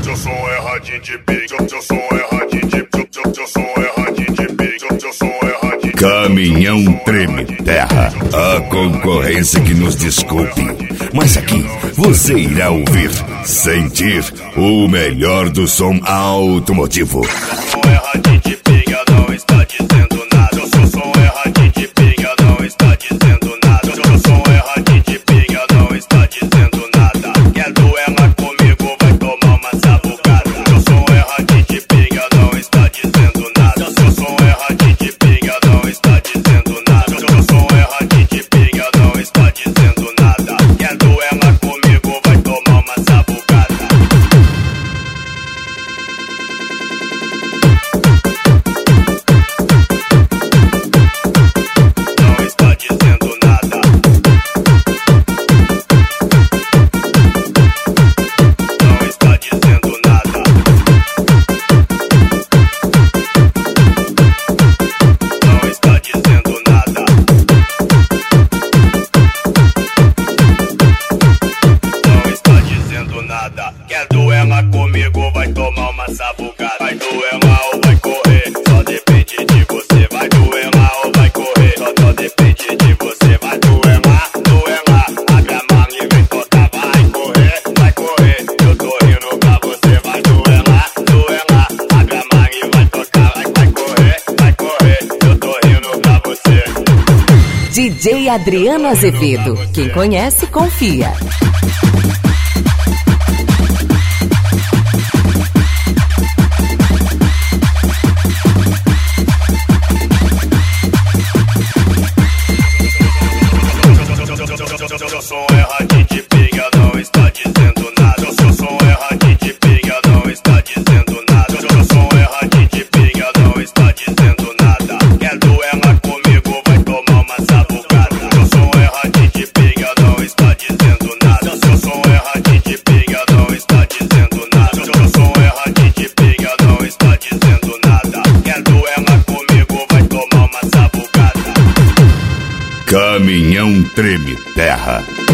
Seu som é radinho de pique, seu som é radinho de pique, seu som é radinho de pique, seu som é radinho. Caminhão treme terra, a concorrência que nos desculpe, mas aqui você irá ouvir, sentir o melhor do som automotivo. Seu som é radinho de pique, não está dizendo nada. Seu som é radinho de pique, não está dizendo nada. Seu som é radinho de pique, não está dizendo nada. Quer duelar comigo, vai tomar uma sabucada. Seu som é radinho de pique, não está dizendo nada. Seu som é radinho de pique, não está dizendo nada. Seu som é radinho de pique, não está dizendo nada. Quer duelar comigo, vai tomar uma sabucada. Não está dizendo nada. Não está dizendo nada. Não está dizendo nada. Não está dizendo nada. Quer duelar comigo, vai tomar uma sabucada. Vai duelar ou vai correr, só depende de você. Vai duelar ou vai correr, só depende de você. Vai duelar, duelar, abre a mão e vem tocar. Vai correr, eu tô rindo pra você. Vai duelar, duelar, abre a mão e vai tocar. Vai correr, eu tô rindo pra você. DJ Adriano Azevedo. Quem conhece, confia. Seu som é radinho de pique, não está dizendo nada. Seu som é radinho de pique, não está dizendo nada. Seu som é radinho de pique, não está dizendo nada. Quer duelar comigo, vai tomar uma sabucada. Seu som é radinho de pique, não está dizendo nada. Seu som é radinho de pique, não está dizendo nada. Seu som é radinho de pique, não está dizendo nada. Quer duelar comigo, vai tomar uma sabucada. Caminhão treme terra.